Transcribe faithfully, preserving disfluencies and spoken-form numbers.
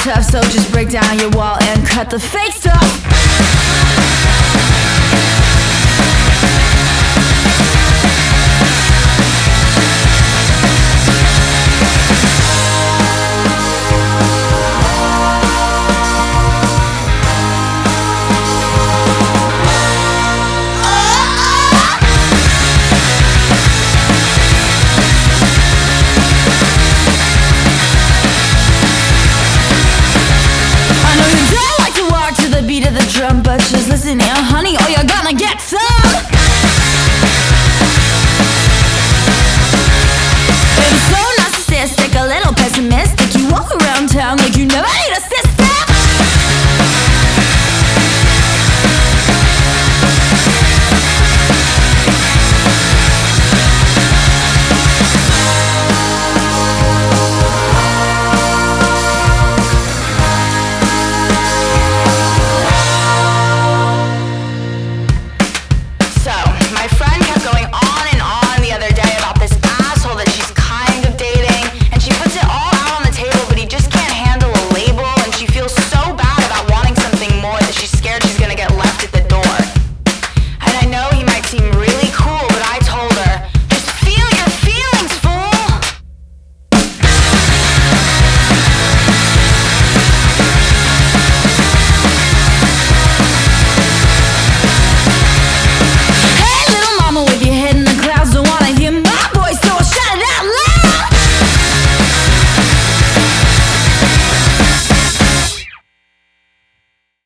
tough, so just break down your wall and cut the fake stuff. Beat of the drum, but just listen here, honey, or you're gonna get some.